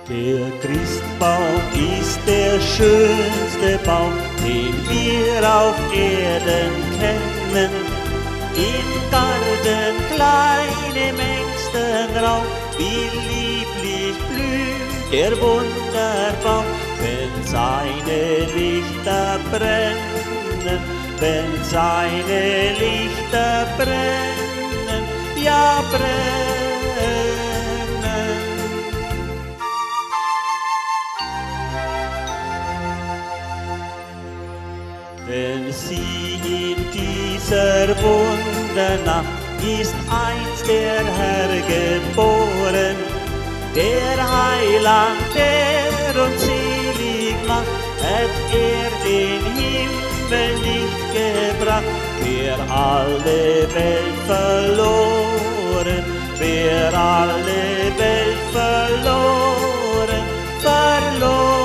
Der Christbaum ist der schönste Baum, den wir auf Erden kennen. Im Garten klein im engsten Raum, wie lieblich blüht der Wunderbaum, wenn seine Lichter brennen, wenn seine Lichter brennen, ja brennen. Denn sieh, in dieser Wundernacht ist einst der Herr geboren, der Heiland, der uns selig macht, hat er den Himmel nicht gebracht, wer alle Welt verloren, wer alle Welt verloren, verloren.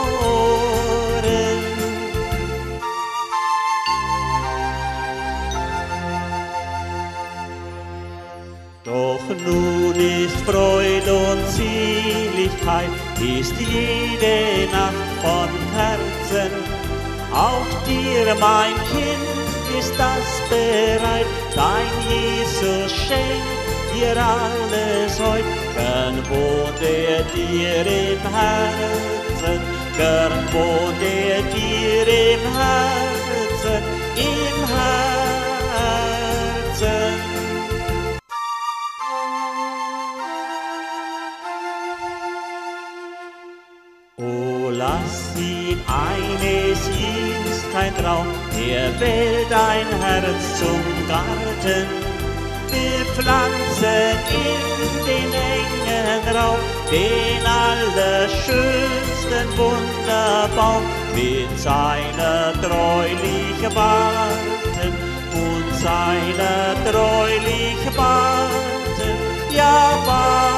Doch nun ist Freud und Seligkeit, ist jede Nacht von Herzen. Auch dir, mein Kind, ist das bereit, dein Jesus schenkt dir alles heut. Gern wohnt er dir im Herzen, gern wohnt er dir im Herzen, im Herzen. O lass ihn, eines ist kein Traum, er wählt dein Herz zum Garten. Wir pflanzen in den engen Raum den allerschönsten Wunderbaum, mit seiner treulich warten und seiner treulich warten, ja warten.